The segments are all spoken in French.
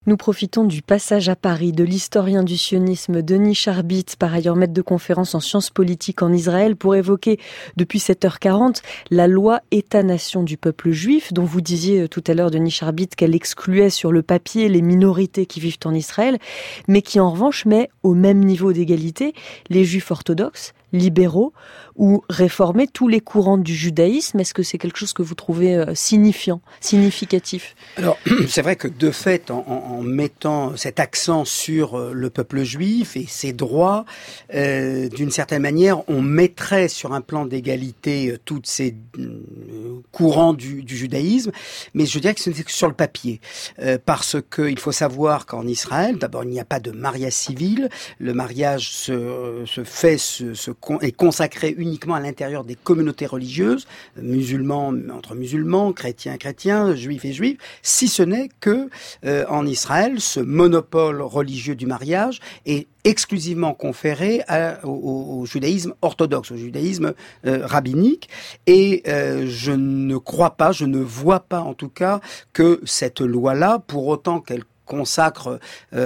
Nous profitons du passage à Paris de l'historien du sionisme Denis Charbit, par ailleurs maître de conférence en sciences politiques en Israël, pour évoquer depuis 7h40 la loi État-nation du peuple juif, dont vous disiez tout à l'heure, Denis Charbit, qu'elle excluait sur le papier les minorités qui vivent en Israël, mais qui en revanche met au même niveau d'égalité les juifs orthodoxes, libéraux ou réformer tous les courants du judaïsme. Est-ce que c'est quelque chose que vous trouvez significatif ? Alors, c'est vrai que de fait, en mettant cet accent sur le peuple juif et ses droits, d'une certaine manière, on mettrait sur un plan d'égalité tous ces courants du judaïsme, mais je dirais que ce n'est que sur le papier, parce qu'il faut savoir qu'en Israël, d'abord, il n'y a pas de mariage civil, le mariage est consacré uniquement à l'intérieur des communautés religieuses, musulmans entre musulmans, chrétiens chrétiens, juifs et juifs, si ce n'est que en Israël, ce monopole religieux du mariage est exclusivement conféré au judaïsme orthodoxe, au judaïsme rabbinique, et je ne vois pas en tout cas que cette loi-là, pour autant qu'elle consacre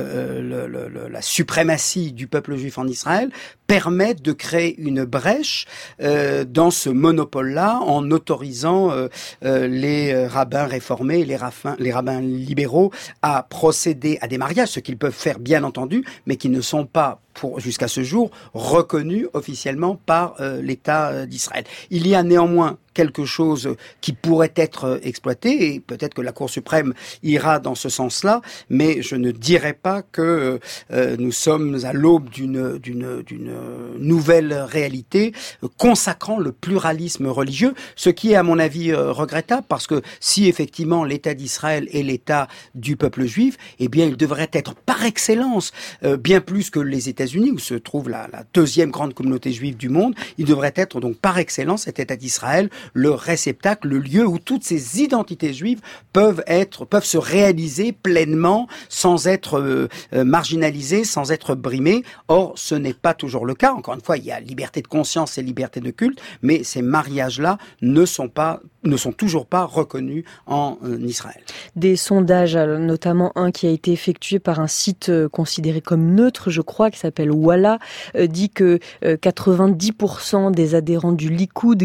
la suprématie du peuple juif en Israël, permettent de créer une brèche dans ce monopole-là en autorisant les rabbins réformés, les rabbins libéraux à procéder à des mariages, ce qu'ils peuvent faire bien entendu, mais qui ne sont pas jusqu'à ce jour reconnus officiellement par l'État d'Israël. Il y a néanmoins quelque chose qui pourrait être exploité, et peut-être que la Cour suprême ira dans ce sens-là, mais je ne dirais pas que nous sommes à l'aube d'une nouvelle réalité consacrant le pluralisme religieux, ce qui est à mon avis regrettable, parce que si effectivement l'État d'Israël est l'État du peuple juif, eh bien il devrait être par excellence, bien plus que les États-Unis, où se trouve la deuxième grande communauté juive du monde, il devrait être donc par excellence cet État d'Israël le réceptacle, le lieu où toutes ces identités juives peuvent se réaliser pleinement sans être marginalisées, sans être brimées. Or, ce n'est pas toujours le cas. Encore une fois, il y a liberté de conscience et liberté de culte, mais ces mariages-là ne sont toujours pas reconnus en Israël. Des sondages, notamment un qui a été effectué par un site considéré comme neutre, je crois, qui s'appelle Walla, dit que 90% des adhérents du Likoud,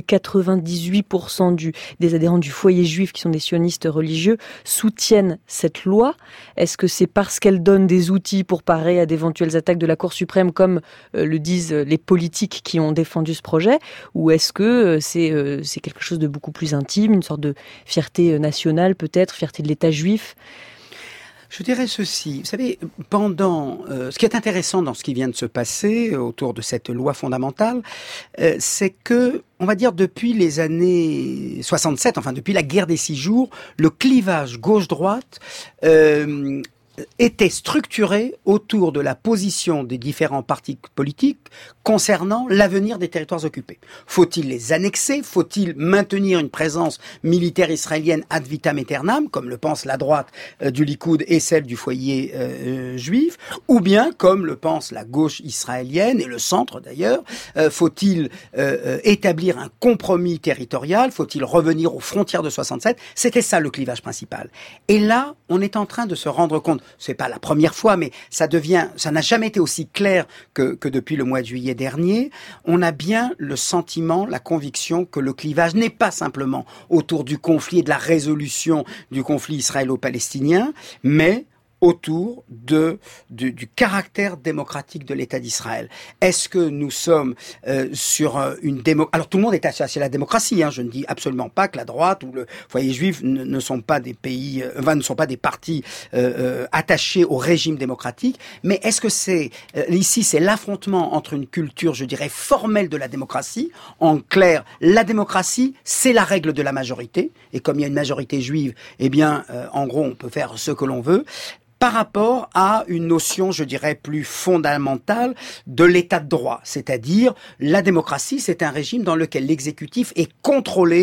98% des adhérents du foyer juif qui sont des sionistes religieux soutiennent cette loi. Est-ce que c'est parce qu'elle donne des outils pour parer à d'éventuelles attaques de la Cour suprême, comme le disent les politiques qui ont défendu ce projet, ou est-ce que c'est quelque chose de beaucoup plus intime, une sorte de fierté nationale peut-être, fierté de l'État juif ? Je dirais ceci, vous savez, ce qui est intéressant dans ce qui vient de se passer autour de cette loi fondamentale, c'est que, on va dire depuis les années 67, enfin depuis la guerre des 6 jours, le clivage gauche-droite était structuré autour de la position des différents partis politiques concernant l'avenir des territoires occupés. Faut-il les annexer ? Faut-il maintenir une présence militaire israélienne ad vitam aeternam, comme le pense la droite du Likoud et celle du foyer juif, ou bien, comme le pense la gauche israélienne et le centre d'ailleurs, faut-il établir un compromis territorial ? Faut-il revenir aux frontières de 67 ? C'était ça le clivage principal. Et là, on est en train de se rendre compte, c'est pas la première fois, mais ça n'a jamais été aussi clair que depuis le mois de juillet dernier. On a bien le sentiment, la conviction que le clivage n'est pas simplement autour du conflit et de la résolution du conflit israélo-palestinien, mais autour du caractère démocratique de l'État d'Israël. Est-ce que nous sommes sur une démocratie ? Alors tout le monde est associé à la démocratie, je ne dis absolument pas que la droite ou le foyer juif ne sont pas des des partis attachés au régime démocratique, mais est-ce que ici c'est l'affrontement entre une culture, je dirais, formelle de la démocratie, en clair, la démocratie, c'est la règle de la majorité, et comme il y a une majorité juive, eh bien, en gros, on peut faire ce que l'on veut, par rapport à une notion, je dirais, plus fondamentale de l'état de droit. C'est-à-dire, la démocratie, c'est un régime dans lequel l'exécutif est contrôlé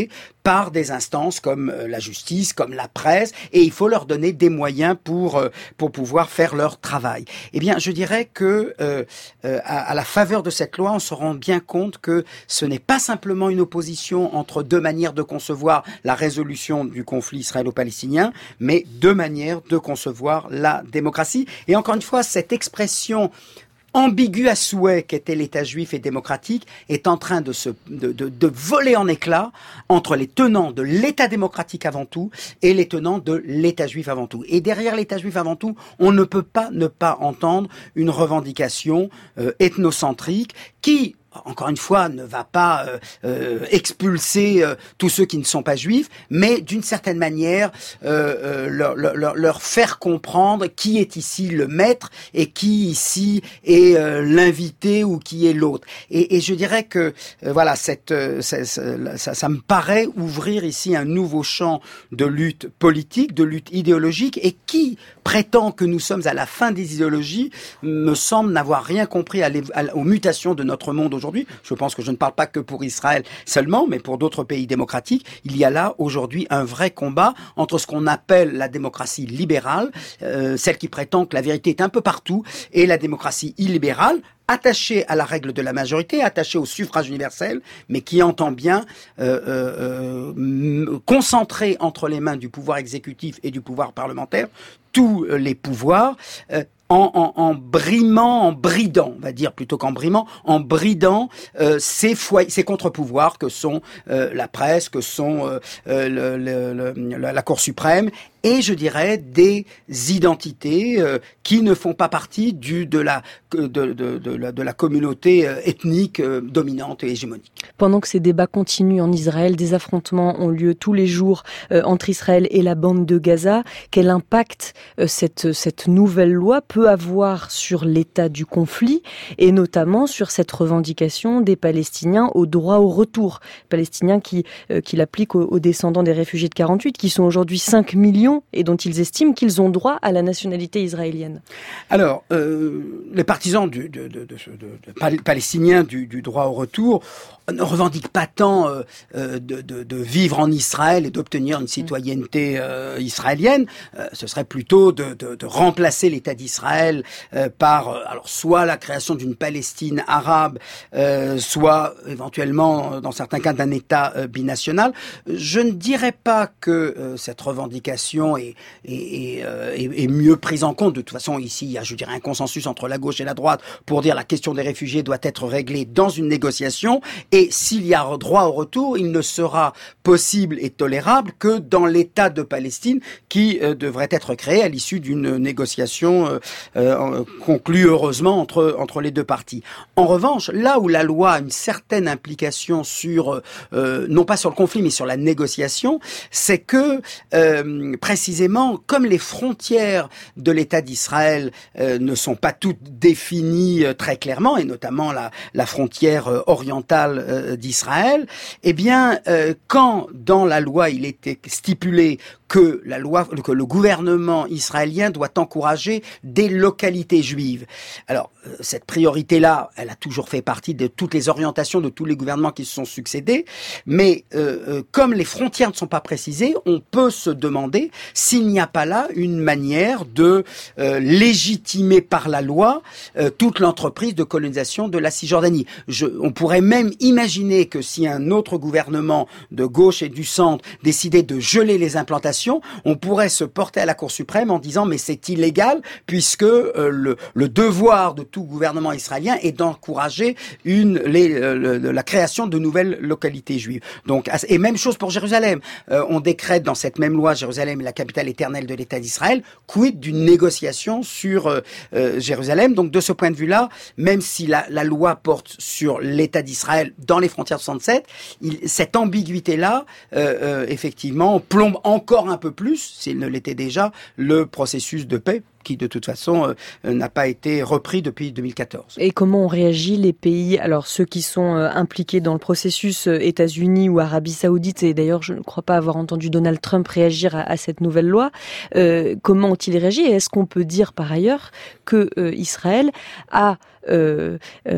par des instances comme la justice, comme la presse, et il faut leur donner des moyens pour pouvoir faire leur travail. Eh bien, je dirais que à la faveur de cette loi, on se rend bien compte que ce n'est pas simplement une opposition entre deux manières de concevoir la résolution du conflit israélo-palestinien, mais deux manières de concevoir la démocratie. Et encore une fois, cette expression ambigu à souhait qu'était l'État juif et démocratique est en train de voler en éclats entre les tenants de l'État démocratique avant tout et les tenants de l'État juif avant tout. Et derrière l'État juif avant tout, on ne peut pas ne pas entendre une revendication ethnocentrique qui, encore une fois, ne va pas expulser tous ceux qui ne sont pas juifs, mais d'une certaine manière leur faire comprendre qui est ici le maître et qui ici est l'invité ou qui est l'autre. Et je dirais que voilà, ça me paraît ouvrir ici un nouveau champ de lutte politique, de lutte idéologique, et qui prétend que nous sommes à la fin des idéologies me semble n'avoir rien compris aux mutations de notre monde aujourd'hui. Je pense que je ne parle pas que pour Israël seulement, mais pour d'autres pays démocratiques. Il y a là aujourd'hui un vrai combat entre ce qu'on appelle la démocratie libérale, celle qui prétend que la vérité est un peu partout, et la démocratie illibérale, attachée à la règle de la majorité, attachée au suffrage universel, mais qui entend bien concentrer entre les mains du pouvoir exécutif et du pouvoir parlementaire tous les pouvoirs, en bridant, on va dire plutôt qu'en brimant, en bridant ces contre-pouvoirs que sont la presse, que sont la Cour suprême, et je dirais des identités qui ne font pas partie de la communauté ethnique dominante et hégémonique. Pendant que ces débats continuent en Israël, des affrontements ont lieu tous les jours entre Israël et la bande de Gaza. Quel impact cette nouvelle loi peut avoir sur l'état du conflit et notamment sur cette revendication des Palestiniens au droit au retour? Palestiniens qui l'appliquent aux descendants des réfugiés de 48, qui sont aujourd'hui 5 millions et dont ils estiment qu'ils ont droit à la nationalité israélienne. Alors, les partisans palestiniens du droit au retour ne revendiquent pas tant de vivre en Israël et d'obtenir une citoyenneté israélienne. Ce serait plutôt de remplacer l'État d'Israël par alors soit la création d'une Palestine arabe, soit éventuellement, dans certains cas, d'un État binational. Je ne dirais pas que cette revendication est mieux prise en compte. De toute façon, ici, il y a, je dirais, un consensus entre la gauche et la droite pour dire la question des réfugiés doit être réglée dans une négociation. Et s'il y a droit au retour, il ne sera possible et tolérable que dans l'État de Palestine qui devrait être créé à l'issue d'une négociation conclue heureusement entre les deux parties. En revanche, là où la loi a une certaine implication sur, non pas sur le conflit, mais sur la négociation, c'est que précisément, comme les frontières de l'État d'Israël ne sont pas toutes définies très clairement, et notamment la frontière orientale d'Israël, eh bien, quand dans la loi il était stipulé que le gouvernement israélien doit encourager des localités juives. Alors, cette priorité-là, elle a toujours fait partie de toutes les orientations de tous les gouvernements qui se sont succédés, mais comme les frontières ne sont pas précisées, on peut se demander s'il n'y a pas là une manière de légitimer par la loi toute l'entreprise de colonisation de la Cisjordanie. On pourrait même imaginer que si un autre gouvernement de gauche et du centre décidait de geler les implantations, on pourrait se porter à la Cour suprême en disant mais c'est illégal puisque le devoir de tout gouvernement israélien est d'encourager la création de nouvelles localités juives. Donc, et même chose pour Jérusalem. On décrète dans cette même loi Jérusalem est la capitale éternelle de l'État d'Israël. Quid d'une négociation sur Jérusalem. Donc de ce point de vue-là, même si la loi porte sur l'État d'Israël dans les frontières de 67, cette ambiguïté-là, effectivement, plombe encore un peu plus, s'il ne l'était déjà, le processus de paix. qui de toute façon n'a pas été repris depuis 2014. Et comment ont réagi les pays, alors ceux qui sont impliqués dans le processus, États-Unis ou Arabie Saoudite, et d'ailleurs je ne crois pas avoir entendu Donald Trump réagir à cette nouvelle loi, comment ont-ils réagi? Et est-ce qu'on peut dire par ailleurs que Israël a que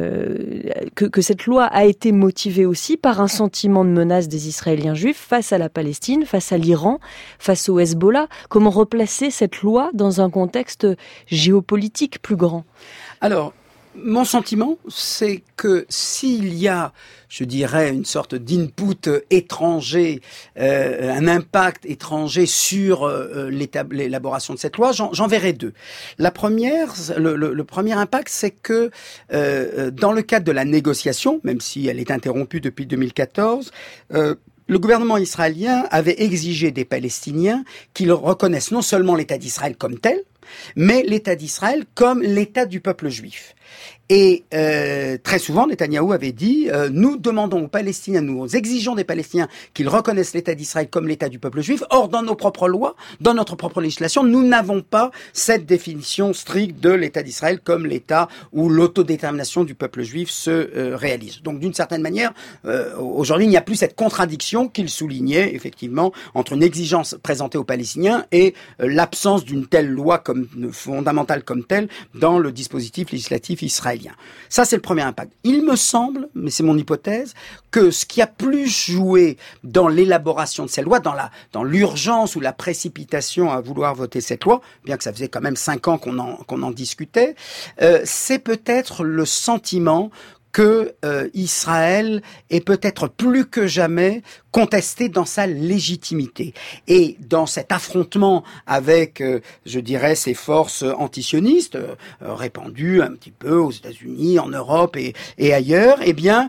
cette loi a été motivée aussi par un sentiment de menace des Israéliens juifs face à la Palestine, face à l'Iran, face au Hezbollah? Comment replacer cette loi dans un contexte géopolitique plus grand? Alors, mon sentiment, c'est que s'il y a, je dirais, une sorte d'input étranger, un impact étranger sur l'élaboration de cette loi, j'en verrai deux. La première, le premier impact, c'est que dans le cadre de la négociation, même si elle est interrompue depuis 2014, le gouvernement israélien avait exigé des Palestiniens qu'ils reconnaissent non seulement l'État d'Israël comme tel, mais l'État d'Israël comme l'État du peuple juif. Et très souvent, Netanyahou avait dit nous demandons aux Palestiniens, nous exigeons des Palestiniens qu'ils reconnaissent l'État d'Israël comme l'État du peuple juif. Or, dans nos propres lois, dans notre propre législation, nous n'avons pas cette définition stricte de l'État d'Israël comme l'État où l'autodétermination du peuple juif se réalise. Donc, d'une certaine manière, aujourd'hui, il n'y a plus cette contradiction qu'il soulignait effectivement entre une exigence présentée aux Palestiniens et l'absence d'une telle loi comme fondamentale comme telle dans le dispositif législatif israélien. Ça, c'est le premier impact. Il me semble, mais c'est mon hypothèse, que ce qui a plus joué dans l'élaboration de ces lois, dans l'urgence ou la précipitation à vouloir voter cette loi, bien que ça faisait quand même 5 ans qu'on en discutait, c'est peut-être le sentiment que Israël est peut-être plus que jamais contesté dans sa légitimité. Et dans cet affrontement avec, je dirais, ces forces antisionistes, répandues un petit peu aux États-Unis, en Europe et ailleurs, eh bien,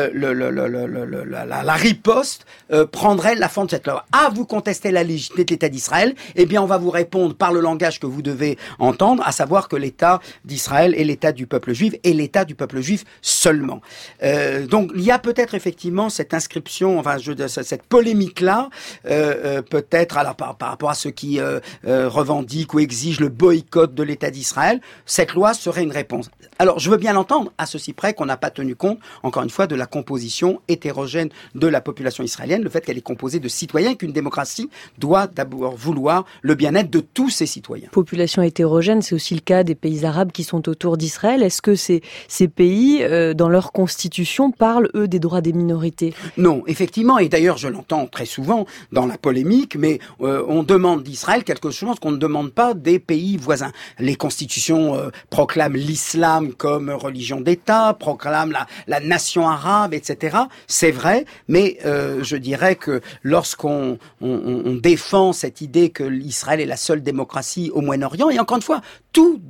la riposte prendrait la forme de cette loi. Ah, vous contestez la légitimité de l'État d'Israël, eh bien, on va vous répondre par le langage que vous devez entendre, à savoir que l'État d'Israël est l'État du peuple juif et l'État du peuple juif seulement. Donc, il y a peut-être effectivement cette inscription, cette polémique-là, peut-être alors par rapport à ceux qui revendiquent ou exigent le boycott de l'État d'Israël, cette loi serait une réponse. Alors, je veux bien l'entendre, à ceci près qu'on n'a pas tenu compte, encore une fois, de la composition hétérogène de la population israélienne, le fait qu'elle est composée de citoyens, qu'une démocratie doit d'abord vouloir le bien-être de tous ses citoyens. Population hétérogène, c'est aussi le cas des pays arabes qui sont autour d'Israël. Est-ce que ces pays, dans leur constitution, parlent, eux, des droits des minorités? Non, effectivement, et d'ailleurs, je l'entends très souvent dans la polémique, mais on demande d'Israël quelque chose qu'on ne demande pas des pays voisins. Les constitutions proclament l'islam comme religion d'État, proclament la nation arabe, etc. C'est vrai, mais je dirais que lorsqu'on défend cette idée que l'Israël est la seule démocratie au Moyen-Orient, et encore une fois, tout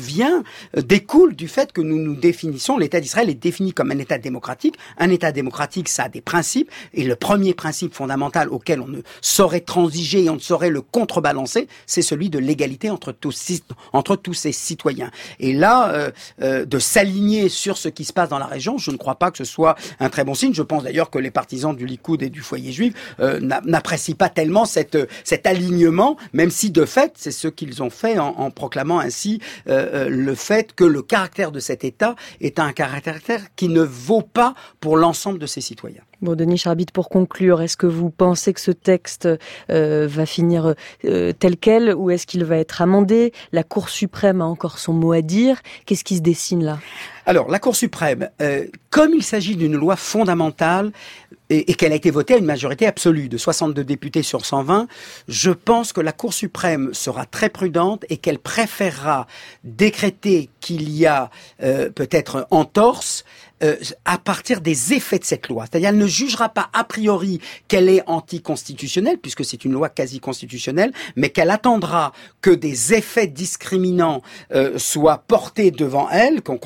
découle du fait que nous définissons, l'État d'Israël est défini comme un État démocratique. Un État démocratique, ça a des principes, et le premier principe fondamental auquel on ne saurait transiger et on ne saurait le contrebalancer, c'est celui de l'égalité entre tous ses citoyens. Et là, de s'aligner sur ce qui se passe dans la région, je ne crois pas que ce soit un très bon signe. Je pense d'ailleurs que les partisans du Likoud et du foyer juif n'apprécient pas tellement cet alignement, même si de fait, c'est ce qu'ils ont fait en proclamant ainsi le fait que le caractère de cet État est un caractère qui ne vaut pas pour l'ensemble de ses citoyens. Bon, Denis Charbit, pour conclure, est-ce que vous pensez que ce texte va finir tel quel ou est-ce qu'il va être amendé? La Cour suprême a encore son mot à dire. Qu'est-ce qui se dessine là? Alors, la Cour suprême, comme il s'agit d'une loi fondamentale et qu'elle a été votée à une majorité absolue de 62 députés sur 120, je pense que la Cour suprême sera très prudente et qu'elle préférera décréter qu'il y a peut-être entorse à partir des effets de cette loi. C'est-à-dire, elle ne jugera pas a priori qu'elle est anticonstitutionnelle, puisque c'est une loi quasi-constitutionnelle, mais qu'elle attendra que des effets discriminants soient portés devant elle, qu'on saisisse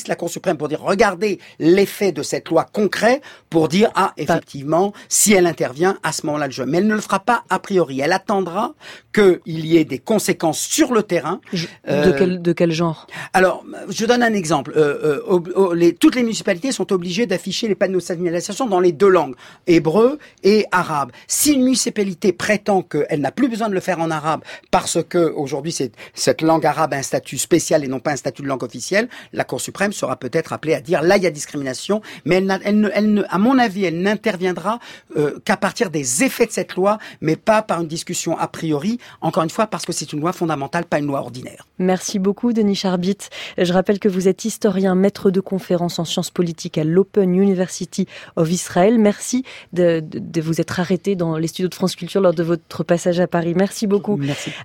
sollicite la Cour suprême pour dire regardez l'effet de cette loi concret, pour dire effectivement, si elle intervient, à ce moment-là le jeu. Mais elle ne le fera pas a priori. Elle attendra qu'il y ait des conséquences sur le terrain. De quel genre? Alors, je donne un exemple. Toutes les municipalités sont obligées d'afficher les panneaux de signalisation dans les deux langues, hébreu et arabe. Si une municipalité prétend qu'elle n'a plus besoin de le faire en arabe parce que aujourd'hui cette langue arabe a un statut spécial et non pas un statut de langue officielle, la Cour suprême sera peut-être appelée à dire là il y a discrimination, mais à mon avis, elle n'interviendra qu'à partir des effets de cette loi, mais pas par une discussion a priori, encore une fois parce que c'est une loi fondamentale, pas une loi ordinaire. Merci beaucoup Denis Charbit. Je rappelle que vous êtes historien, maître de conférences en sciences politiques à l'Open University of Israel. Merci de vous être arrêté dans les studios de France Culture lors de votre passage à Paris. Merci beaucoup. Merci.